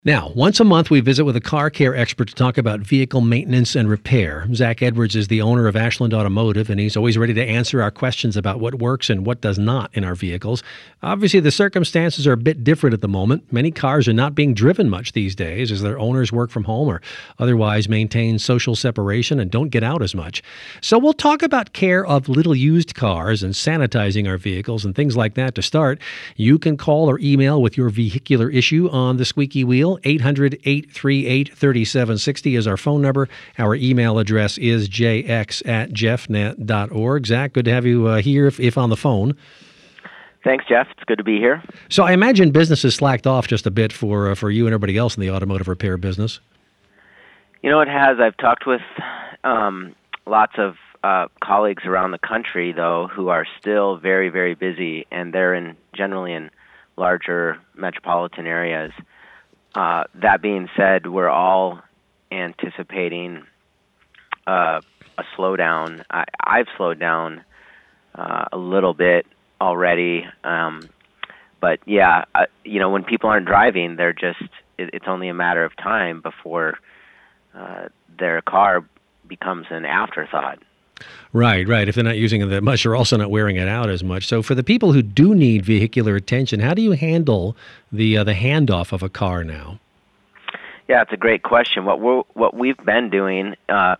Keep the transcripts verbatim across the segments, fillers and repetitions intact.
Now, once a month, we visit with a car care expert to talk about vehicle maintenance and repair. Zach Edwards is the owner of Ashland Automotive, and he's always ready to answer our questions about what works and what does not in our vehicles. Obviously, the circumstances are a bit different at the moment. Many cars are not being driven much these days as their owners work from home or otherwise maintain social separation and don't get out as much. So we'll talk about care of little used cars and sanitizing our vehicles and things like that to start. You can call or email with your vehicular issue on the squeaky wheel. eight hundred, eight three eight, three seven six zero is our phone number. Our email address is j x at jeff net dot org. Zach, good to have you uh, here, if, if on the phone. Thanks, Jeff. It's good to be here. So I imagine business has slacked off just a bit for uh, for you and everybody else in the automotive repair business. You know, it has. I've talked with um, lots of uh, colleagues around the country, though, who are still very, very busy, and they're in generally in larger metropolitan areas. Uh, that being said, we're all anticipating uh, a slowdown. I, I've slowed down uh, a little bit already, um, but yeah, uh, you know, when people aren't driving, they're just, it, it's only a matter of time before uh, their car becomes an afterthought. Right, right. If they're not using it that much, they're also not wearing it out as much. So for the people who do need vehicular attention, how do you handle the uh, the handoff of a car now? Yeah, it's a great question. What we what we've been doing, uh,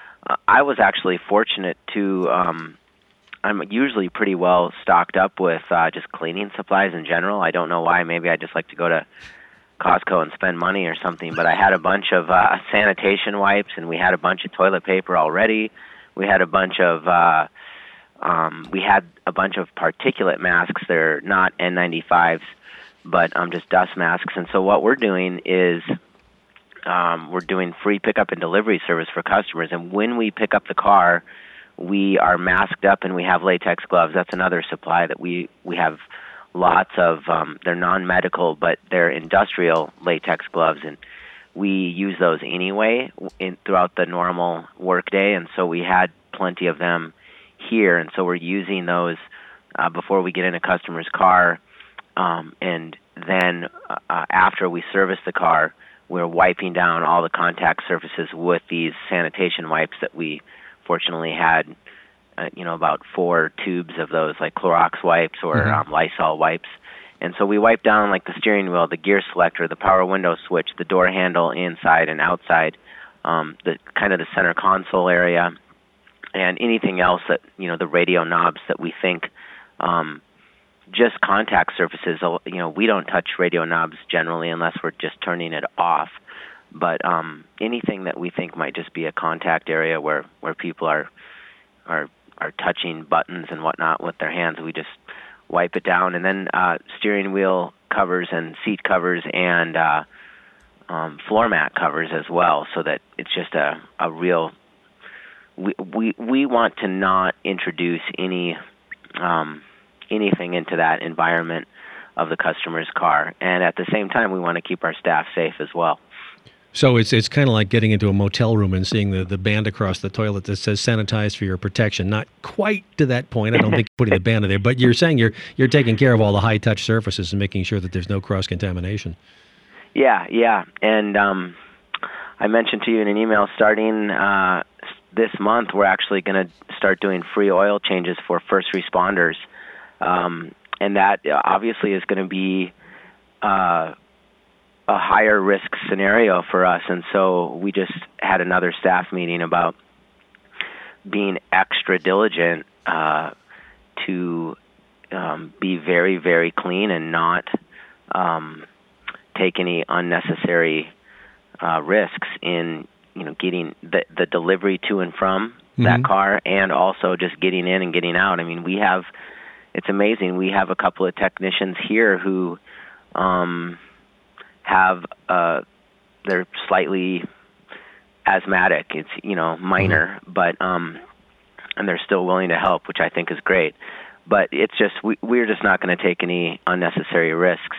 I was actually fortunate to. Um, I'm usually pretty well stocked up with uh, just cleaning supplies in general. I don't know why. Maybe I just like to go to Costco and spend money or something. But I had a bunch of uh, sanitation wipes, and we had a bunch of toilet paper already. We had a bunch of uh, um, we had a bunch of particulate masks. They're not N ninety-fives, but um, just dust masks. And so what we're doing is um, we're doing free pickup and delivery service for customers. And when we pick up the car, we are masked up and we have latex gloves. That's another supply that we we have lots of. Um, they're non-medical, but they're industrial latex gloves, and we use those anyway in, throughout the normal workday, and so we had plenty of them here, and so we're using those uh, before we get in a customer's car, um, and then uh, after we service the car, we're wiping down all the contact surfaces with these sanitation wipes that we fortunately had, uh, you know, about four tubes of those, like Clorox wipes or mm-hmm. um, Lysol wipes. And so we wipe down like the steering wheel, the gear selector, the power window switch, the door handle inside and outside, um, the kind of the center console area, and anything else that, you know, the radio knobs that we think, um, just contact surfaces. You know, we don't touch radio knobs generally unless we're just turning it off. But um, anything that we think might just be a contact area where, where people are are are touching buttons and whatnot with their hands, we just wipe it down. And then uh, steering wheel covers and seat covers and uh, um, floor mat covers as well, so that it's just a, a real... We, we we want to not introduce any um, anything into that environment of the customer's car. And at the same time, we want to keep our staff safe as well. So it's it's kind of like getting into a motel room and seeing the, the band across the toilet that says sanitized for your protection. Not quite to that point. I don't think you're putting the band in there, but you're saying you're you're taking care of all the high-touch surfaces and making sure that there's no cross-contamination. Yeah, yeah. And um, I mentioned to you in an email, starting uh, this month, we're actually going to start doing free oil changes for first responders. Um, and that obviously is going to be... Uh, a higher risk scenario for us, and so we just had another staff meeting about being extra diligent uh, to um, be very, very clean and not um, take any unnecessary uh, risks in, you know, getting the, the delivery to and from mm-hmm. that car, and also just getting in and getting out. I mean, we have, it's amazing, we have a couple of technicians here who um, have uh they're slightly asthmatic. It's, you know, minor, mm-hmm. but um and they're still willing to help, which I think is great. But it's just we we're just not going to take any unnecessary risks.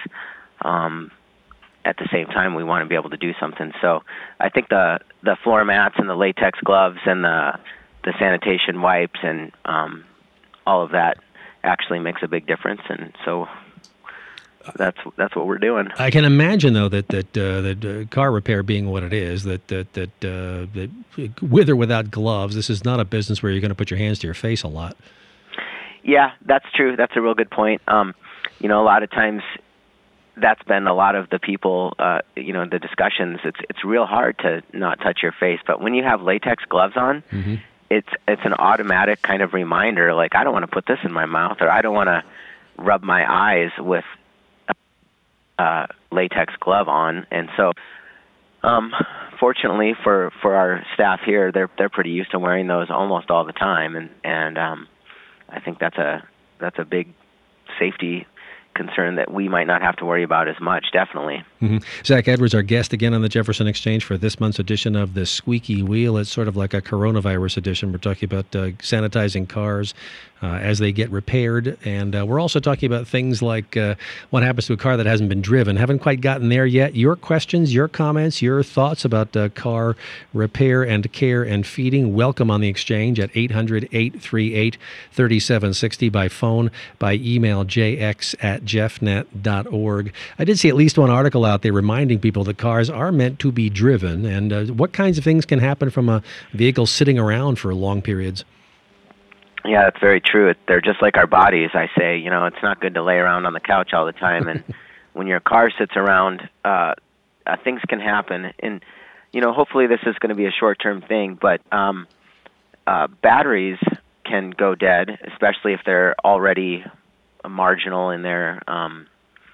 Um at the same time, we want to be able to do something. So I think the the floor mats and the latex gloves and the the sanitation wipes and um all of that actually makes a big difference. And so that's that's what we're doing. I can imagine, though, that that uh, that uh, car repair being what it is, that that that, uh, that with or without gloves, this is not a business where you're going to put your hands to your face a lot. Yeah, that's true. That's a real good point. Um, you know, a lot of times that's been a lot of the people, uh, you know, the discussions. It's it's real hard to not touch your face, but when you have latex gloves on, mm-hmm. it's it's an automatic kind of reminder. Like, I don't want to put this in my mouth, or I don't want to rub my eyes with a uh, latex glove on. And so, um, fortunately for for our staff here, they're they're pretty used to wearing those almost all the time, and and um, I think that's a that's a big safety concern that we might not have to worry about as much, definitely. Mm-hmm. Zach Edwards, our guest again on the Jefferson Exchange for this month's edition of The Squeaky Wheel. It's sort of like a coronavirus edition. We're talking about uh, sanitizing cars uh, as they get repaired. And uh, we're also talking about things like uh, what happens to a car that hasn't been driven. Haven't quite gotten there yet. Your questions, your comments, your thoughts about uh, car repair and care and feeding, welcome on the Exchange at eight hundred, eight three eight, three seven six zero by phone, by email, jx at jeffnet dot org. I did see at least one article out there reminding people that cars are meant to be driven, and uh, what kinds of things can happen from a vehicle sitting around for long periods. Yeah, that's very true. They're just like our bodies. I say, you know, it's not good to lay around on the couch all the time, and when your car sits around, uh, uh, things can happen. And, you know, hopefully this is going to be a short-term thing, but um, uh, batteries can go dead, especially if they're already marginal in their um,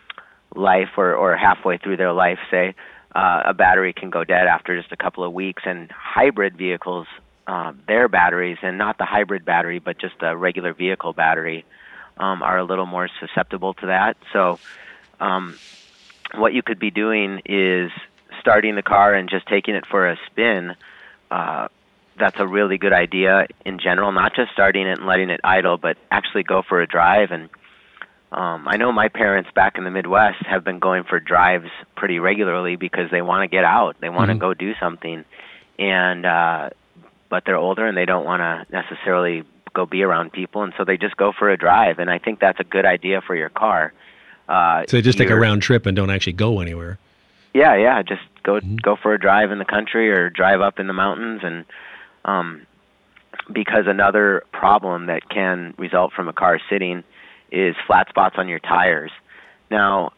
life, or, or halfway through their life, say. Uh, a battery can go dead after just a couple of weeks, and hybrid vehicles, uh, their batteries, and not the hybrid battery, but just a regular vehicle battery, um, are a little more susceptible to that. So um, what you could be doing is starting the car and just taking it for a spin. Uh, that's a really good idea in general, not just starting it and letting it idle, but actually go for a drive. And Um, I know my parents back in the Midwest have been going for drives pretty regularly because they want to get out. They want to mm-hmm. go do something, and uh, but they're older and they don't want to necessarily go be around people, and so they just go for a drive. And I think that's a good idea for your car. Uh, so they just take a round trip and don't actually go anywhere. Yeah, yeah, just go mm-hmm. go for a drive in the country or drive up in the mountains, and um, because another problem that can result from a car sitting is flat spots on your tires. Now,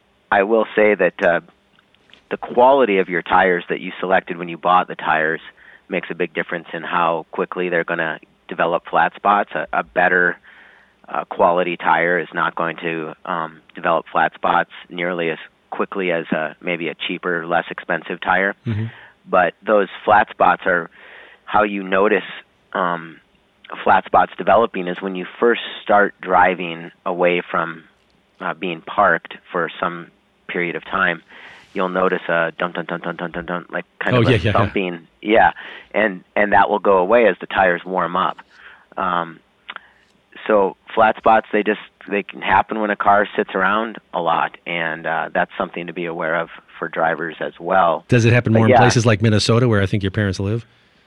I will say that uh, the quality of your tires that you selected when you bought the tires makes a big difference in how quickly they're going to develop flat spots. A, a better uh, quality tire is not going to um, develop flat spots nearly as quickly as a, maybe a cheaper, less expensive tire. Mm-hmm. But those flat spots are how you notice um, flat spots developing is when you first start driving away from uh, being parked for some period of time. You'll notice a dun dun dun dun dun dun dun, like kind oh, of yeah, a yeah, thumping, yeah. yeah, and and that will go away as the tires warm up. Um, so flat spots, they just they can happen when a car sits around a lot, and uh, that's something to be aware of for drivers as well. Does it happen more but, in yeah. places like Minnesota, where I think your parents live?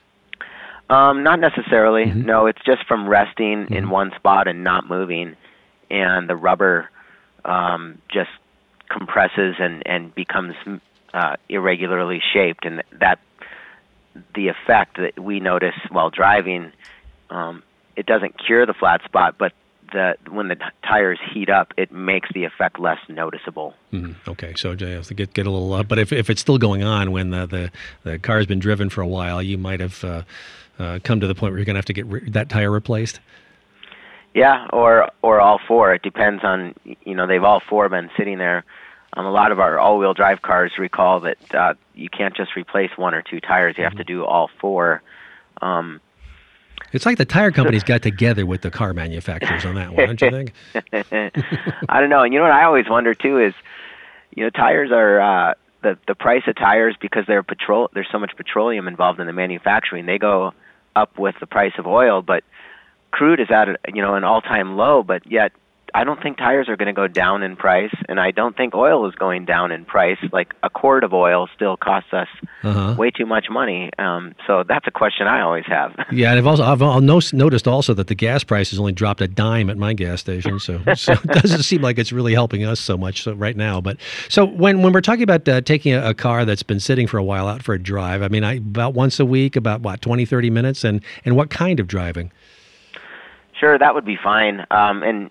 Um, not necessarily. Mm-hmm. No, it's just from resting mm-hmm. in one spot and not moving, and the rubber um, just compresses and, and becomes uh, irregularly shaped, and that the effect that we notice while driving, um, it doesn't cure the flat spot, but the when the t- tires heat up, it makes the effect less noticeable. Mm-hmm. Okay, so you have to get get a little. Uh, but if if it's still going on when the the, the car has been driven for a while, you might have. Uh, Uh, come to the point where you're going to have to get re- that tire replaced? Yeah, or or all four. It depends on, you know, they've all four been sitting there. Um, a lot of our all-wheel drive cars recall that uh, you can't just replace one or two tires. You have to do all four. Um, it's like the tire companies got together with the car manufacturers on that one, don't you think? I don't know. And you know what I always wonder, too, is, you know, tires are... Uh, the the price of tires, because they're petrol, there's so much petroleum involved in the manufacturing, they go up with the price of oil, but crude is at a, you know an all-time low, but yet I don't think tires are going to go down in price, and I don't think oil is going down in price. Like a quart of oil still costs us uh-huh. way too much money. Um, so that's a question I always have. Yeah, and I've also I've I'll noticed also that the gas price has only dropped a dime at my gas station. So, so it doesn't seem like it's really helping us so much so right now. But so when when we're talking about uh, taking a, a car that's been sitting for a while out for a drive, I mean, I, about once a week, about what twenty, thirty minutes, and and what kind of driving? Sure, that would be fine. Um, and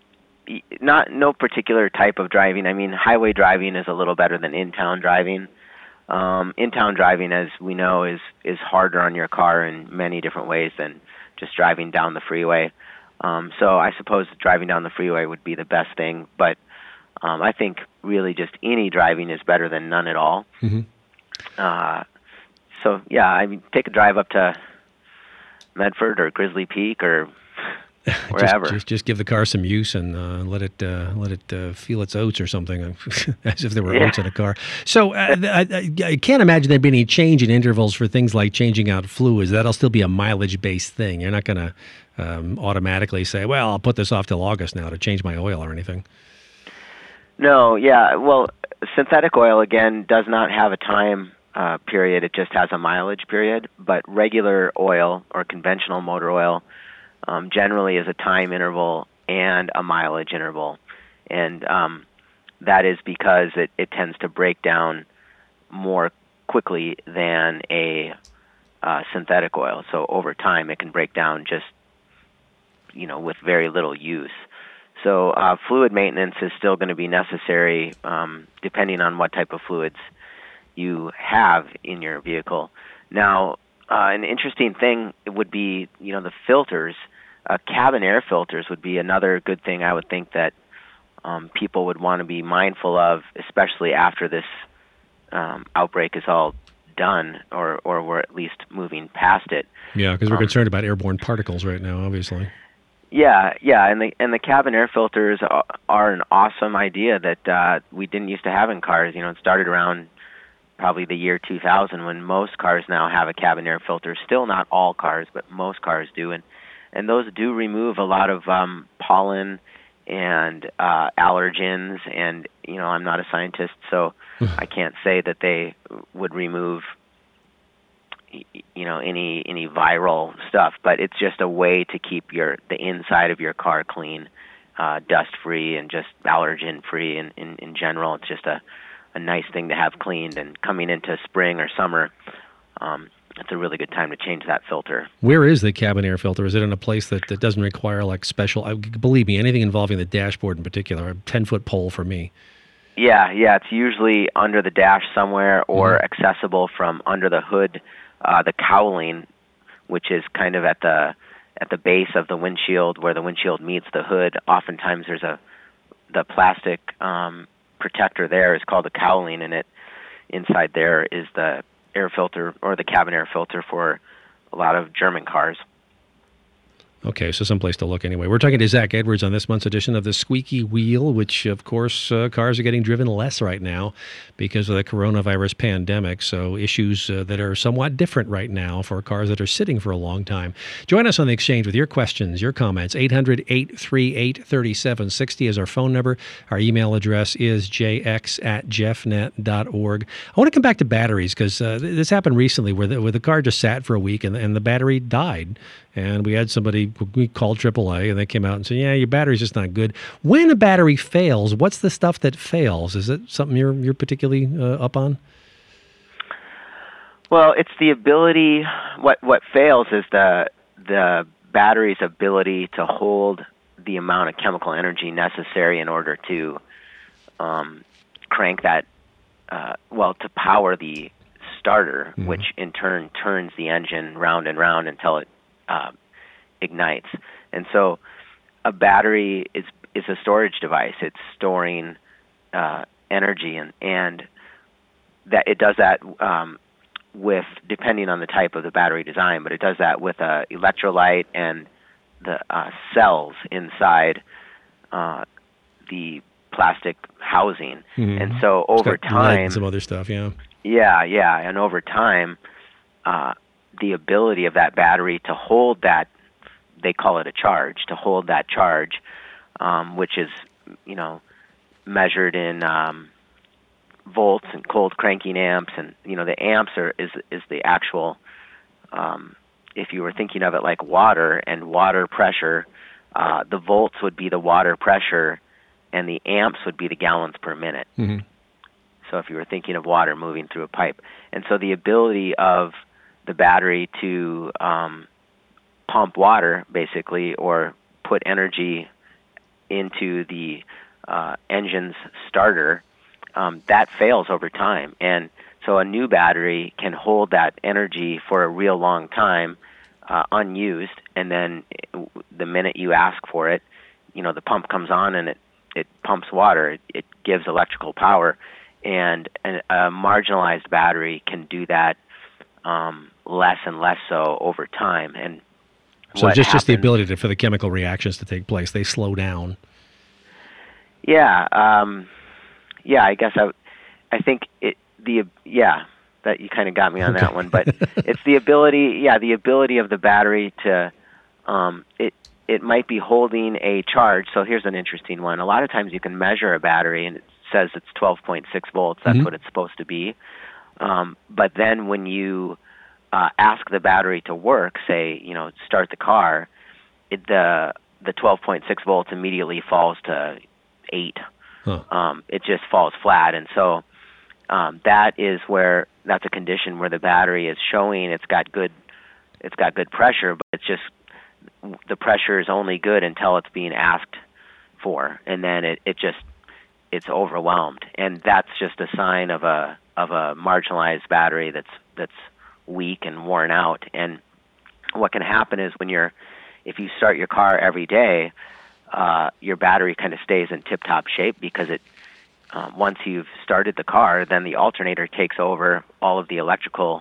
not no particular type of driving. I mean, highway driving is a little better than in-town driving. Um, in-town driving, as we know, is is harder on your car in many different ways than just driving down the freeway. Um, so I suppose driving down the freeway would be the best thing. But um, I think really just any driving is better than none at all. Mm-hmm. Uh, so yeah, I mean, take a drive up to Medford or Grizzly Peak or wherever. Just, just, just give the car some use and uh, let it uh, let it uh, feel its oats or something, as if there were yeah. oats in a car. So uh, I, I can't imagine there'd be any change in intervals for things like changing out fluids. That'll still be a mileage-based thing. You're not going to um, automatically say, well, I'll put this off till August now to change my oil or anything. No, yeah. Well, synthetic oil, again, does not have a time uh, period. It just has a mileage period. But regular oil or conventional motor oil Um, generally is a time interval and a mileage interval. And um, that is because it, it tends to break down more quickly than a uh, synthetic oil. So over time it can break down just, you know, with very little use. So uh, fluid maintenance is still going to be necessary um, depending on what type of fluids you have in your vehicle. Now, uh, an interesting thing would be, you know, the filters. Uh, cabin air filters would be another good thing I would think that um, people would want to be mindful of, especially after this um, outbreak is all done, or, or we're at least moving past it. Yeah, because we're um, concerned about airborne particles right now, obviously. Yeah, yeah, and the and the cabin air filters are, are an awesome idea that uh, we didn't used to have in cars. You know, it started around probably the year two thousand when most cars now have a cabin air filter. Still not all cars, but most cars do, and and those do remove a lot of um, pollen and uh, allergens. And you know, I'm not a scientist, so I can't say that they would remove, you know, any any viral stuff. But it's just a way to keep your the inside of your car clean, uh, dust free, and just allergen free. In, in in general, it's just a a nice thing to have cleaned. And coming into spring or summer, um, it's a really good time to change that filter. Where is the cabin air filter? Is it in a place that, that doesn't require like special, I, believe me, anything involving the dashboard in particular, a ten-foot pole for me? Yeah, yeah, it's usually under the dash somewhere or mm-hmm. accessible from under the hood, uh, the cowling, which is kind of at the at the base of the windshield where the windshield meets the hood. Oftentimes there's a, the plastic um, protector there is called a cowling, and it inside there is the air filter or the cabin air filter for a lot of German cars. Okay, so someplace to look anyway. We're talking to Zach Edwards on this month's edition of The Squeaky Wheel, which, of course, uh, cars are getting driven less right now because of the coronavirus pandemic, so issues uh, that are somewhat different right now for cars that are sitting for a long time. Join us on the exchange with your questions, your comments. eight hundred, eight three eight, three seven six zero is our phone number. Our email address is j x at jeffnet dot org. I want to come back to batteries because uh, this happened recently where the, where the car just sat for a week and, and the battery died. And we had somebody, we called triple A, and they came out and said, yeah, your battery's just not good. When a battery fails, what's the stuff that fails? Is it something you're you're particularly uh, up on? Well, it's the ability, what what fails is the the battery's ability to hold the amount of chemical energy necessary in order to um, crank that, uh, well, to power the starter, mm-hmm. which in turn turns the engine round and round until it Uh, ignites. And so a battery is is a storage device. It's storing uh, energy, and, and that it does that um, with, depending on the type of the battery design, but it does that with a electrolyte and the uh, cells inside uh, the plastic housing. Mm-hmm. And so over time, and some other stuff, yeah. Yeah, yeah, and over time, uh, the ability of that battery to hold that, they call it a charge, to hold that charge um, which is, you know, measured in um, volts and cold cranking amps, and you know the amps are is is the actual. Um, if you were thinking of it like water and water pressure, uh, the volts would be the water pressure, and the amps would be the gallons per minute. Mm-hmm. So if you were thinking of water moving through a pipe, and so the ability of the battery to um, pump water, basically, or put energy into the uh, engine's starter, um, that fails over time. And so a new battery can hold that energy for a real long time, uh, unused, and then the minute you ask for it, you know, the pump comes on and it, it pumps water. It, it gives electrical power. And a, a marginalized battery can do that um, less and less so over time. And so just, happens, just the ability to, for the chemical reactions to take place, they slow down. Yeah, um, yeah. I guess I, I think it the yeah that you kind of got me on Okay. that one, but it's the ability, yeah, the ability of the battery to um, it. It might be holding a charge. So here's an interesting one. A lot of times you can measure a battery and it says it's twelve point six volts. That's mm-hmm. what it's supposed to be. Um, but then when you uh, ask the battery to work, say, you know, start the car, it, the the twelve point six volts immediately falls to eight. Huh. Um, it just falls flat. And so um, that is where, that's a condition where the battery is showing it's got good, it's got good pressure, but it's just, the pressure is only good until it's being asked for, and then it, it just it's overwhelmed, and that's just a sign of a of a marginalized battery that's that's weak and worn out. And what can happen is when you're if you start your car every day, uh, your battery kind of stays in tip-top shape because it um, once you've started the car, then the alternator takes over. All of the electrical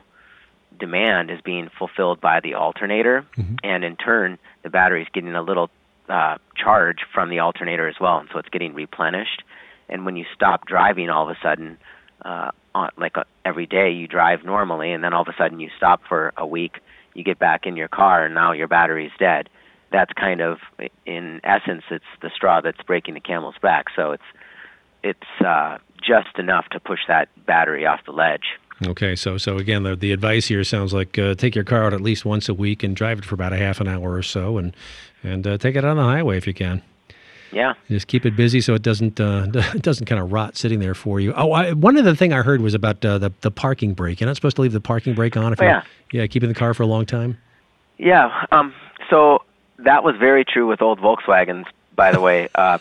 demand is being fulfilled by the alternator, mm-hmm. and in turn, the battery is getting a little uh, charge from the alternator as well, and so it's getting replenished. And when you stop driving, all of a sudden, uh, on, like uh, every day you drive normally, and then all of a sudden you stop for a week, you get back in your car, and now your battery's dead. That's kind of, in essence, it's the straw that's breaking the camel's back. So it's it's uh, just enough to push that battery off the ledge. Okay, so so again, the the advice here sounds like uh, take your car out at least once a week and drive it for about a half an hour or so, and and uh, take it on the highway if you can. Yeah. Just keep it busy so it doesn't uh, it doesn't kind of rot sitting there for you. Oh, I, one other thing I heard was about uh, the the parking brake. You're not supposed to leave the parking brake on if oh, you're yeah. yeah keeping the car for a long time. Yeah. Um. So that was very true with old Volkswagens, by the way. Uh,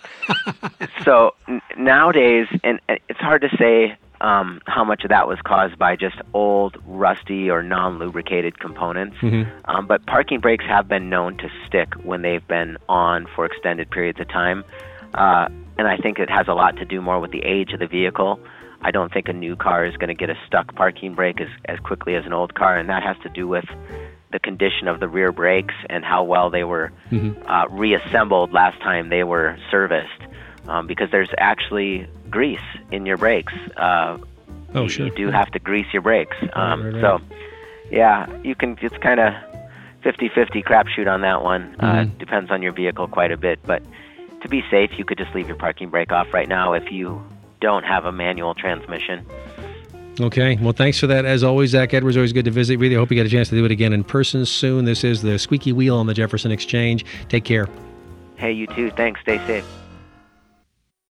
so n- nowadays, and it's hard to say. Um, how much of that was caused by just old, rusty, or non-lubricated components. Mm-hmm. Um, but parking brakes have been known to stick when they've been on for extended periods of time. Uh, and I think it has a lot to do more with the age of the vehicle. I don't think a new car is going to get a stuck parking brake as, as quickly as an old car, and that has to do with the condition of the rear brakes and how well they were mm-hmm. uh, reassembled last time they were serviced. Um, because there's actually grease in your brakes. Uh, oh, you, sure. You do have to grease your brakes. Um, right, right, so, yeah, you can. It's kind of fifty-fifty crapshoot on that one. Mm-hmm. Uh, depends on your vehicle quite a bit. But to be safe, you could just leave your parking brake off right now if you don't have a manual transmission. Okay. Well, thanks for that. As always, Zach Edwards, always good to visit with you. I hope you get a chance to do it again in person soon. This is the Squeaky Wheel on the Jefferson Exchange. Take care. Hey, you too. Thanks. Stay safe.